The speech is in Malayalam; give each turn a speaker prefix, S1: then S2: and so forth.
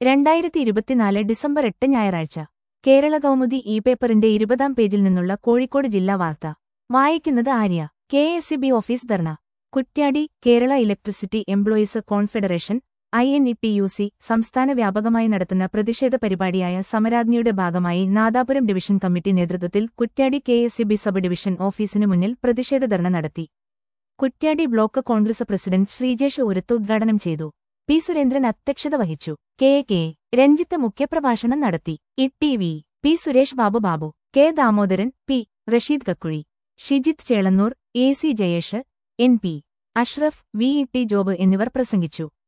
S1: 2024 ഡിസംബർ 8 ഞായറാഴ്ച കേരള കൗമുദി പേപ്പറിന്റെ 20-ാം പേജിൽ നിന്നുള്ള കോഴിക്കോട് ജില്ലാ വാർത്ത വായിക്കുന്നത് ആര്യ. കെ.എസ്.ഇ.ബി. ഓഫീസ് ധർണ. Kuttiady. Kerala electricity employees confederation INETUC സംസ്ഥാന വ്യാപകമായി നടത്തുന്ന പ്രതിഷേധ പരിപാടിയായ സമരാഗ്നിയുടെ ഭാഗമായി നാദാപുരം ഡിവിഷൻ കമ്മിറ്റി നേതൃത്വത്തിൽ കുറ്റ്യാടി കെ.എസ്.ഇ.ബി. സബ് ഡിവിഷൻ ഓഫീസിനു മുന്നിൽ പ്രതിഷേധ ധർണ നടത്തി. Kuttiady block Congress president Sreejesh Urath ഉദ്ഘാടനം ചെയ്തു. പി. സുരേന്ദ്രൻ അധ്യക്ഷത വഹിച്ചു. കെ. രഞ്ജിത്ത് മുഖ്യപ്രഭാഷണം നടത്തി. ETV. P. Suresh Babu, K. Damodaran, P. Rasheed Kakkuzhi, Shijith Chelannur, A.C. Jayesh, N.P. Ashraf, V.E.T. Job എന്നിവർ പ്രസംഗിച്ചു.